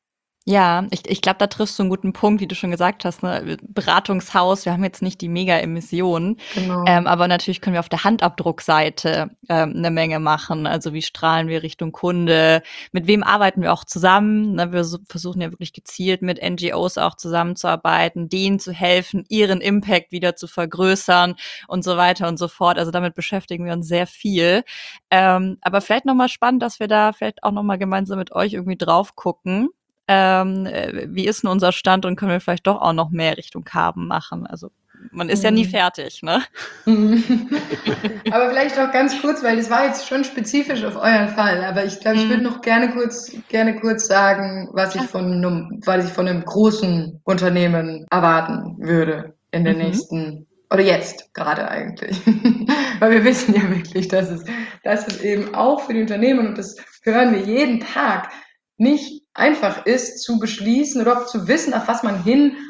Ja, ich, ich glaube, da triffst du einen guten Punkt, wie du schon gesagt hast, ne? Beratungshaus, wir haben jetzt nicht die Mega-Emissionen, ähm, Genau. aber natürlich können wir auf der Handabdruckseite ähm, eine Menge machen. Also wie strahlen wir Richtung Kunde, mit wem arbeiten wir auch zusammen? Ne? Wir so, versuchen ja wirklich gezielt mit N G Os auch zusammenzuarbeiten, denen zu helfen, ihren Impact wieder zu vergrößern und so weiter und so fort. Also damit beschäftigen wir uns sehr viel. Ähm, aber vielleicht nochmal spannend, dass wir da vielleicht auch nochmal gemeinsam mit euch irgendwie drauf gucken. Ähm, äh, wie ist denn unser Stand und können wir vielleicht doch auch noch mehr Richtung Carbon machen? Also man ist ja nie Mhm. fertig, ne? Mhm. Aber vielleicht auch ganz kurz, weil das war jetzt schon spezifisch auf euren Fall, aber ich glaube, ich würde Mhm. noch gerne kurz, gerne kurz sagen, was ich Klar. von einem, was ich von einem großen Unternehmen erwarten würde in den Mhm. nächsten, oder jetzt gerade eigentlich. Weil wir wissen ja wirklich, dass es, dass es eben auch für die Unternehmen, und das hören wir jeden Tag, nicht einfach ist zu beschließen oder auch zu wissen, auf was man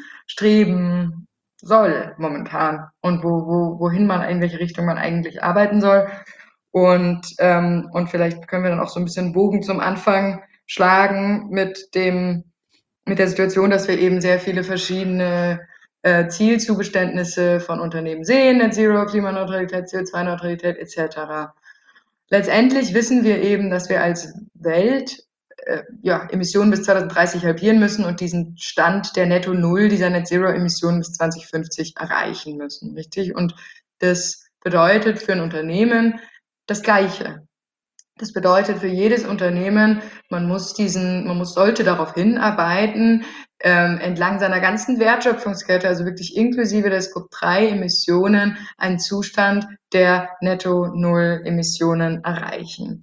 hinstreben soll momentan und wo, wo, wohin man, in welche Richtung man eigentlich arbeiten soll. Und, ähm, und vielleicht können wir dann auch so ein bisschen Bogen zum Anfang schlagen mit dem, mit der Situation, dass wir eben sehr viele verschiedene äh, Zielzugeständnisse von Unternehmen sehen, Net Zero, Klimaneutralität, C O zwei Neutralität et cetera. Letztendlich wissen wir eben, dass wir als Welt äh, ja, Emissionen bis zweitausenddreißig halbieren müssen und diesen Stand der Netto Null dieser Net Zero Emissionen bis zweitausendfünfzig erreichen müssen, richtig? Und das bedeutet für ein Unternehmen das Gleiche. Das bedeutet für jedes Unternehmen, man muss diesen, man muss, sollte darauf hinarbeiten, ähm, entlang seiner ganzen Wertschöpfungskette, also wirklich inklusive der Scope drei Emissionen, einen Zustand der Netto Null Emissionen erreichen.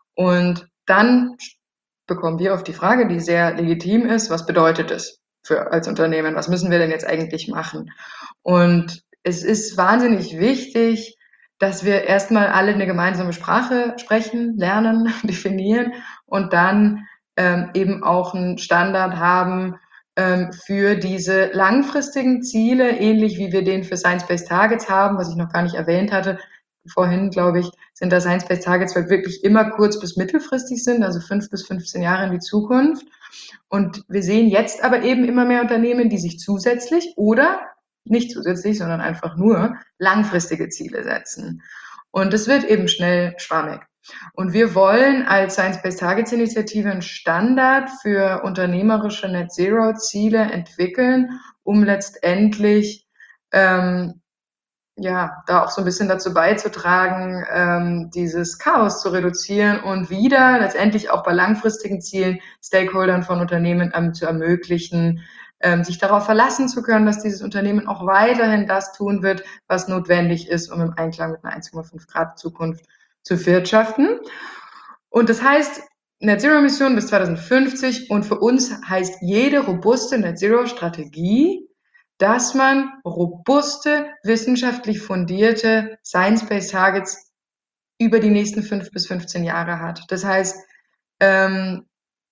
Und dann bekommen wir auf die Frage, die sehr legitim ist, was bedeutet es für als Unternehmen? Was müssen wir denn jetzt eigentlich machen? Und es ist wahnsinnig wichtig, dass wir erstmal alle eine gemeinsame Sprache sprechen, lernen, definieren und dann ähm, eben auch einen Standard haben ähm, für diese langfristigen Ziele, ähnlich wie wir den für Science-Based Targets haben, was ich noch gar nicht erwähnt hatte. Vorhin, glaube ich, sind da Science-Based Targets, weil wirklich immer kurz- bis mittelfristig sind, also fünf bis fünfzehn Jahre in die Zukunft. Und wir sehen jetzt aber eben immer mehr Unternehmen, die sich zusätzlich oder nicht zusätzlich, sondern einfach nur langfristige Ziele setzen. Und das wird eben schnell schwammig. Und wir wollen als Science-Based Targets Initiative einen Standard für unternehmerische Net Zero Ziele entwickeln, um letztendlich ähm, ja, da auch so ein bisschen dazu beizutragen, ähm, dieses Chaos zu reduzieren und wieder letztendlich auch bei langfristigen Zielen Stakeholdern von Unternehmen ähm, zu ermöglichen, ähm, sich darauf verlassen zu können, dass dieses Unternehmen auch weiterhin das tun wird, was notwendig ist, um im Einklang mit einer eins Komma fünf Grad Zukunft zu wirtschaften. Und das heißt, Net Zero Emissionen bis zweitausendfünfzig und für uns heißt jede robuste Net Zero Strategie, dass man robuste, wissenschaftlich fundierte Science-Based Targets über die nächsten fünf bis fünfzehn Jahre hat. Das heißt, ähm,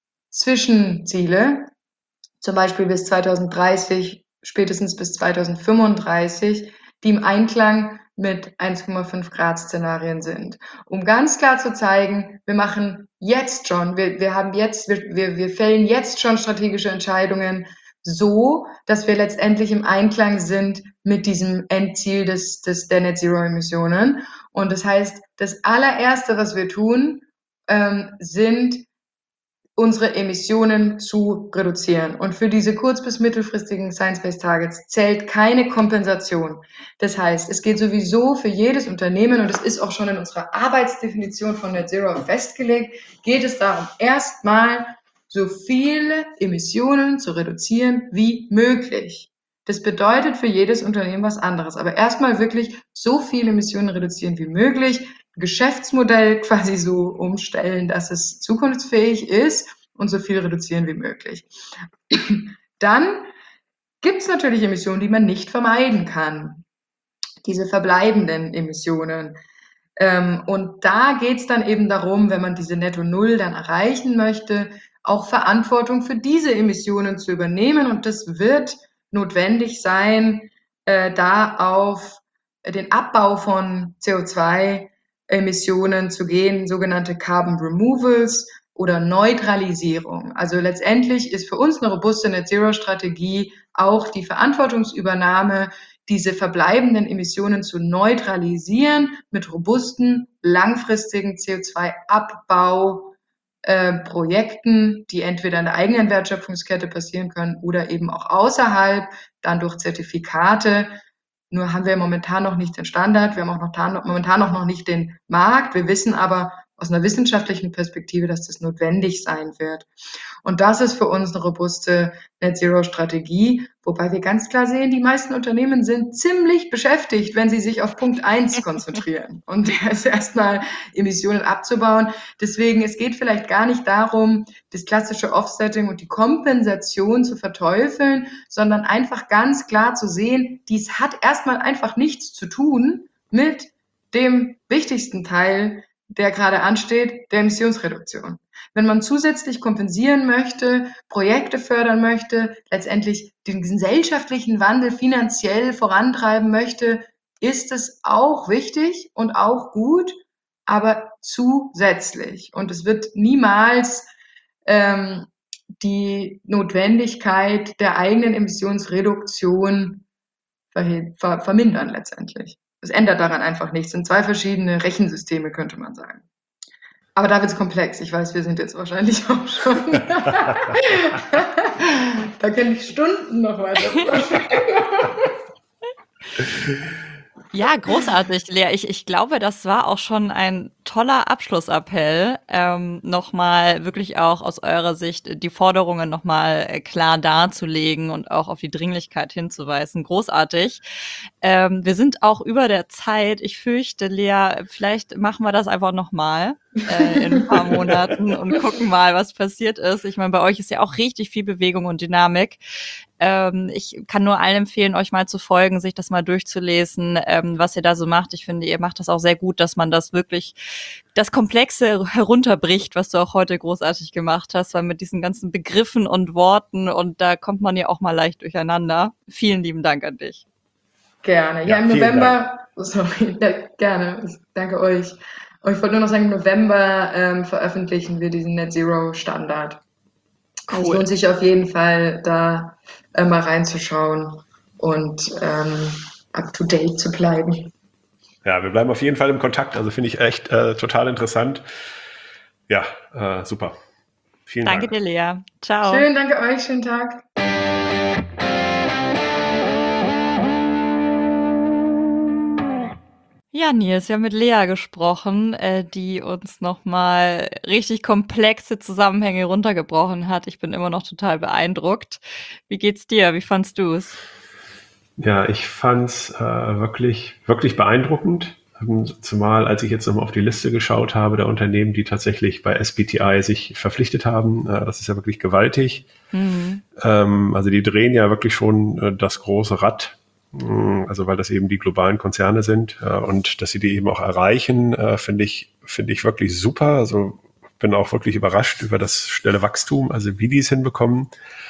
Zwischenziele, zum Beispiel bis zweitausenddreißig, spätestens bis zweitausendfünfunddreißig, die im Einklang mit eins Komma fünf Grad Szenarien sind. Um ganz klar zu zeigen, wir machen jetzt schon, wir, wir haben jetzt, wir, wir, wir fällen jetzt schon strategische Entscheidungen so, dass wir letztendlich im Einklang sind mit diesem Endziel des, des, der Net Zero Emissionen. Und das heißt, das allererste, was wir tun, ähm, sind unsere Emissionen zu reduzieren. Und für diese kurz- bis mittelfristigen Science-Based Targets zählt keine Kompensation. Das heißt, es geht sowieso für jedes Unternehmen, und es ist auch schon in unserer Arbeitsdefinition von Net Zero festgelegt, geht es darum, erstmal so viele Emissionen zu reduzieren wie möglich. Das bedeutet für jedes Unternehmen was anderes. Aber erstmal wirklich so viele Emissionen reduzieren wie möglich, Geschäftsmodell quasi so umstellen, dass es zukunftsfähig ist und so viel reduzieren wie möglich. Dann gibt es natürlich Emissionen, die man nicht vermeiden kann. Diese verbleibenden Emissionen. Ähm, und da geht es dann eben darum, wenn man diese Netto Null dann erreichen möchte, auch Verantwortung für diese Emissionen zu übernehmen. Und das wird notwendig sein, äh, da auf den Abbau von C O zwei Emissionen zu gehen, sogenannte Carbon Removals. oder Neutralisierung. Also letztendlich ist für uns eine robuste Net-Zero-Strategie auch die Verantwortungsübernahme, diese verbleibenden Emissionen zu neutralisieren mit robusten, langfristigen C O zwei Abbau äh, Projekten, die entweder in der eigenen Wertschöpfungskette passieren können oder eben auch außerhalb, dann durch Zertifikate. Nur haben wir momentan noch nicht den Standard, wir haben auch noch, momentan auch noch nicht den Markt. Wir wissen aber aus einer wissenschaftlichen Perspektive, dass das notwendig sein wird. Und das ist für uns eine robuste Net-Zero-Strategie, wobei wir ganz klar sehen, die meisten Unternehmen sind ziemlich beschäftigt, wenn sie sich auf Punkt eins konzentrieren. Und der ist erstmal Emissionen abzubauen. Deswegen, es geht vielleicht gar nicht darum, das klassische Offsetting und die Kompensation zu verteufeln, sondern einfach ganz klar zu sehen, dies hat erstmal einfach nichts zu tun mit dem wichtigsten Teil, der gerade ansteht, der Emissionsreduktion. Wenn man zusätzlich kompensieren möchte, Projekte fördern möchte, letztendlich den gesellschaftlichen Wandel finanziell vorantreiben möchte, ist es auch wichtig und auch gut, aber zusätzlich. Und es wird niemals ähm, die Notwendigkeit der eigenen Emissionsreduktion ver- ver- vermindern letztendlich. Es ändert daran einfach nichts. Es sind zwei verschiedene Rechensysteme, könnte man sagen. Aber da wird es komplex. Ich weiß, wir sind jetzt wahrscheinlich auch schon. Da kann ich Stunden noch weiter. Ja, großartig, Lea. Ich, ich glaube, das war auch schon ein toller Abschlussappell, ähm, nochmal wirklich auch aus eurer Sicht die Forderungen nochmal klar darzulegen und auch auf die Dringlichkeit hinzuweisen. Großartig. Ähm, wir sind auch über der Zeit. Ich fürchte, Lea, vielleicht machen wir das einfach nochmal äh, in ein paar Monaten und gucken mal, was passiert ist. Ich meine, bei euch ist ja auch richtig viel Bewegung und Dynamik. Ähm, ich kann nur allen empfehlen, euch mal zu folgen, sich das mal durchzulesen, ähm, was ihr da so macht. Ich finde, ihr macht das auch sehr gut, dass man das wirklich, das Komplexe herunterbricht, was du auch heute großartig gemacht hast, weil mit diesen ganzen Begriffen und Worten und da kommt man ja auch mal leicht durcheinander. Vielen lieben Dank an dich. Gerne. Ja, Ja, im vielen November, sorry, ja, gerne, danke euch. Und ich wollte nur noch sagen, im November ähm, veröffentlichen wir diesen Net Zero Standard. Also es Cool. lohnt sich auf jeden Fall, da äh, mal reinzuschauen und ähm, up to date zu bleiben. Ja, wir bleiben auf jeden Fall im Kontakt. Also finde ich echt äh, total interessant. Ja, äh, super. Vielen Danke Dank. dir, Lea. Ciao. Schön, danke euch, schönen Tag. Ja, Nils, wir haben mit Lea gesprochen, äh, die uns nochmal richtig komplexe Zusammenhänge runtergebrochen hat. Ich bin immer noch total beeindruckt. Wie geht's dir? Wie fandst du es? Ja, ich fand's äh, wirklich, wirklich beeindruckend. Ähm, Zumal, als ich jetzt nochmal auf die Liste geschaut habe, der Unternehmen, die tatsächlich bei S B T I sich verpflichtet haben, äh, das ist ja wirklich gewaltig. Mhm. Ähm, also die drehen ja wirklich schon äh, das große Rad. Mm, Also weil das eben die globalen Konzerne sind äh, und dass sie die eben auch erreichen, äh, finde ich, finde ich wirklich super. Also bin auch wirklich überrascht über das schnelle Wachstum, also wie die es hinbekommen.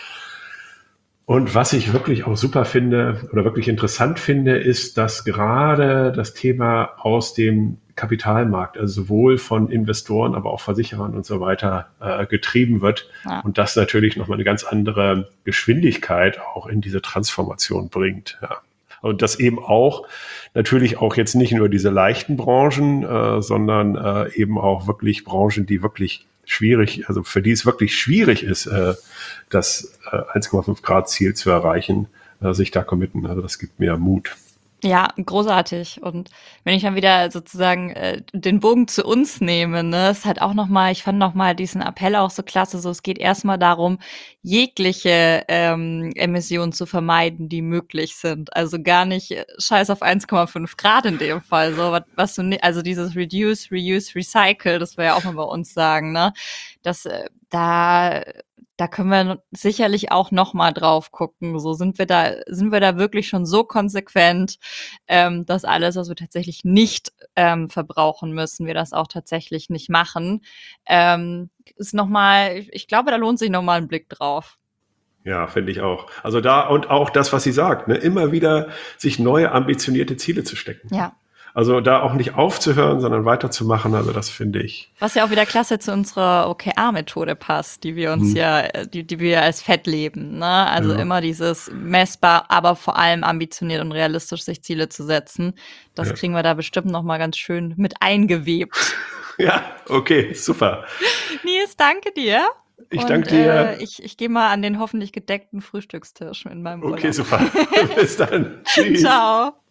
Und was ich wirklich auch super finde oder wirklich interessant finde, ist, dass gerade das Thema aus dem Kapitalmarkt, also sowohl von Investoren, aber auch Versicherern und so weiter äh, getrieben wird Ja. und das natürlich nochmal eine ganz andere Geschwindigkeit auch in diese Transformation bringt. Ja. Und das eben auch natürlich auch jetzt nicht nur diese leichten Branchen, äh, sondern äh, eben auch wirklich Branchen, die wirklich schwierig, also für die es wirklich schwierig ist, äh, das äh, eins Komma fünf Grad Ziel zu erreichen, äh, sich da committen. Also das gibt mir Mut. Ja, großartig. Und wenn ich dann wieder sozusagen äh, den Bogen zu uns nehme, ne, ist halt auch nochmal, ich fand nochmal diesen Appell auch so klasse, so es geht erstmal darum, jegliche ähm, Emissionen zu vermeiden, die möglich sind. Also gar nicht äh, scheiß auf eins Komma fünf Grad in dem Fall, so was, was du, ni- also dieses Reduce, Reuse, Recycle, das wir ja auch mal bei uns sagen, ne, das, äh, da da können wir sicherlich auch noch mal drauf gucken. So sind wir da, sind wir da wirklich schon so konsequent, ähm, dass alles, was wir tatsächlich nicht ähm, verbrauchen müssen, wir das auch tatsächlich nicht machen. Ähm, ist noch mal, ich, ich glaube, da lohnt sich noch mal ein Blick drauf. Ja, finde ich auch. Also da und auch das, was sie sagt, ne, immer wieder sich neue ambitionierte Ziele zu stecken. Ja. Also da auch nicht aufzuhören, sondern weiterzumachen. Also das finde ich. Was ja auch wieder klasse zu unserer O K R-Methode passt, die wir uns Hm. ja, die, die wir als Fett leben. Ne? Also Ja. immer dieses messbar, aber vor allem ambitioniert und realistisch sich Ziele zu setzen. Das Ja. kriegen wir da bestimmt noch mal ganz schön mit eingewebt. Ja, okay, super. Nils, danke dir. Ich Und, danke dir. Äh, ich ich gehe mal an den hoffentlich gedeckten Frühstückstisch in meinem Urlaub. Okay, super. Bis dann. Tschüss. Ciao.